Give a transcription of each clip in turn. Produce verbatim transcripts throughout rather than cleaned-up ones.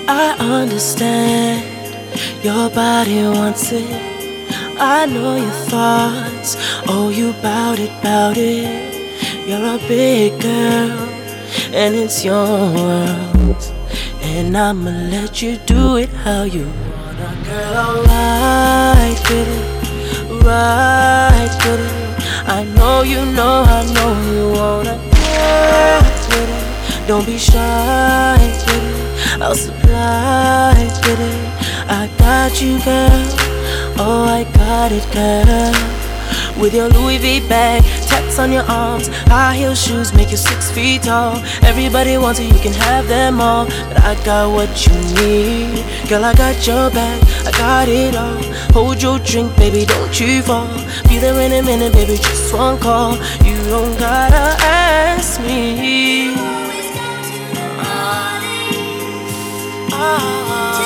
I understand your body wants it. I know your thoughts. Oh, you bout it, bout it. You're a big girl, and it's your world. And I'ma let you do it how you wanna, girl. Right with it, right with it. I know you know, I know you wanna go with it. Don't be shy with it, I'll supply with it. I got you, girl. Oh, I got it, girl. With your Louis V bag, tats on your arms, high heel shoes make you six feet tall. Everybody wants it, you can have them all, but I got what you need. Girl, I got your back, I got it all. Hold your drink, baby, don't you fall. Be there in a minute, baby, just one call. You don't gotta ask me. Oh.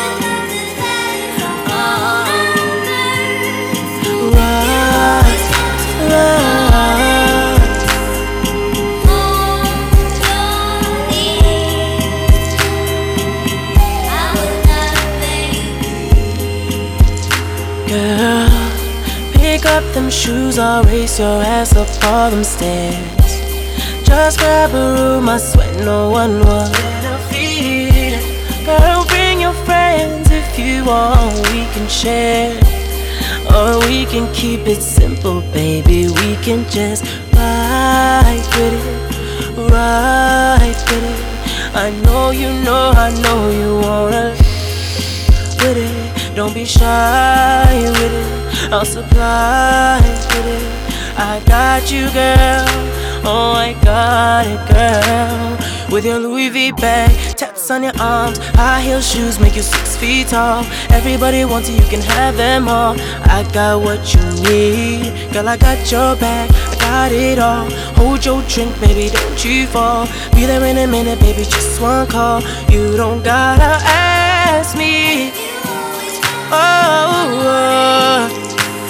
Girl, pick up them shoes, I'll race your ass up all them stairs. Just grab a room, I swear no one will interfere. Girl, bring your friends if you want, we can share. Or we can keep it simple, baby, we can just ride with it, ride with it. I know you know, I know you wanna with it. Don't be shy with it, I'll supply with it. I got you, girl, oh I got it, girl. With your Louis V bag, tats on your arms, high heel shoes make you six feet tall. Everybody wants it, you can have them all. I got what you need, girl, I got your back, I got it all. Hold your drink, baby, don't you fall. Be there in a minute, baby, just one call. You don't gotta ask me. Oh, oh.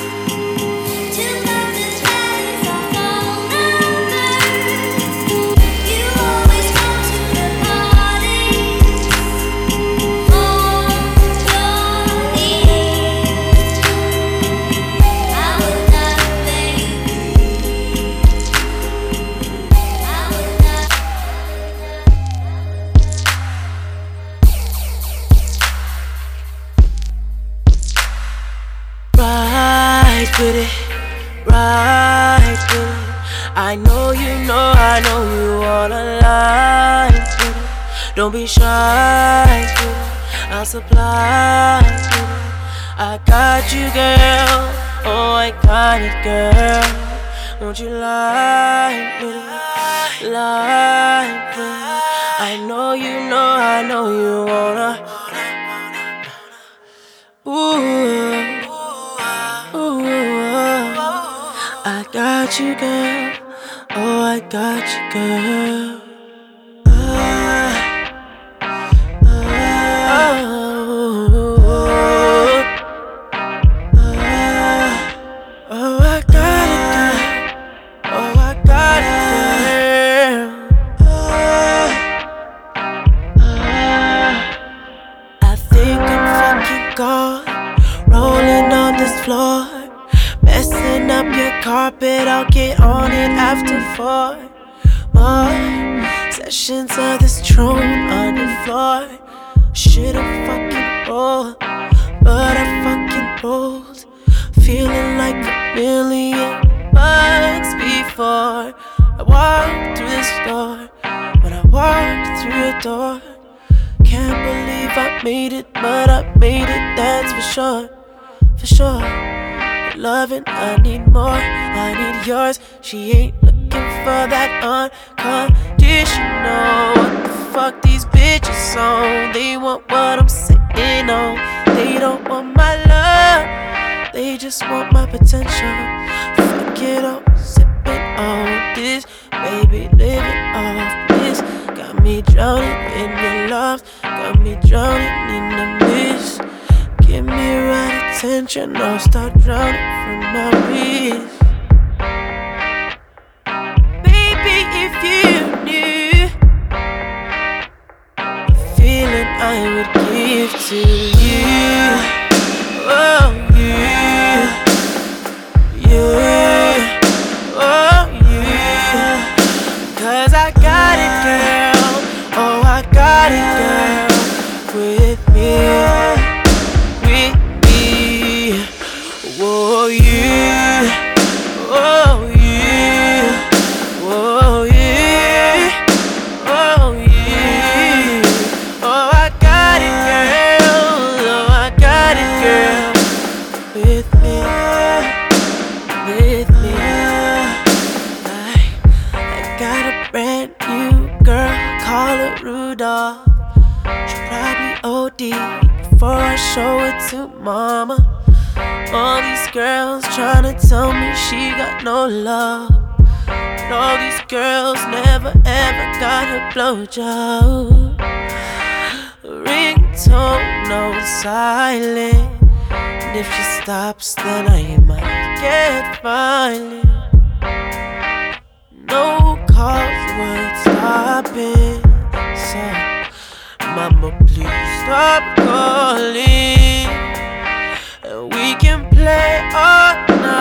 Ride with it, ride with it. I know you know, I know you wanna lie with it. Don't be shy with it, I'll supply with it. I got you, girl, oh I got it, girl. Won't you lie with it, lie with it. I know you know, I know you wanna. Ooh. I got you, girl. Oh, I got you, girl. Ah, ah, oh, ah, oh, I got it, girl. Oh, I got it, girl. Ah, ah, I think I'm fucking gone, rolling on this floor. Messing up your carpet, I'll get on it after four more sessions of this throne on the floor. Should've fucking rolled, but I fucking rolled. Feeling like a million bucks before I walked through this door. When I walked through your door, can't believe I made it, but I made it, that's for sure, for sure. Loving, I need more, I need yours. She ain't looking for that unconditional. What the fuck these bitches on? They want what I'm sitting on. They don't want my love, they just want my potential. Fuck it all, sipping on this, baby, living off this. Got me drowning in your love, got me drowning in the mist. Give me right attention, I'll start drowning from my wrist. Baby, if you knew the feeling I would give give to you. Oh, you, you, oh, you. Cause I got it, girl. Oh, I got it, girl. With me, with me. Oh, you, oh, you, oh, you, oh, you. Oh, I got it, girl. Oh, I got it, girl. With me, with me. I, I got a brand new girl, call her Rudolph. She'll probably O D before I show it to mama. All these girls tryna tell me she got no love, and all these girls never ever got a blowjob. Ringtone no silent, and if she stops then I might get violent. No calls worth stopping, so mama please stop calling, and we can play all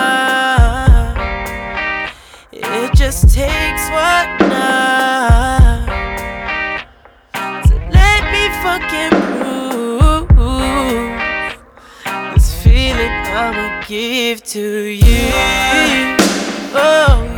night. It just takes one night to let me fucking prove this feeling I'ma give to you. Oh,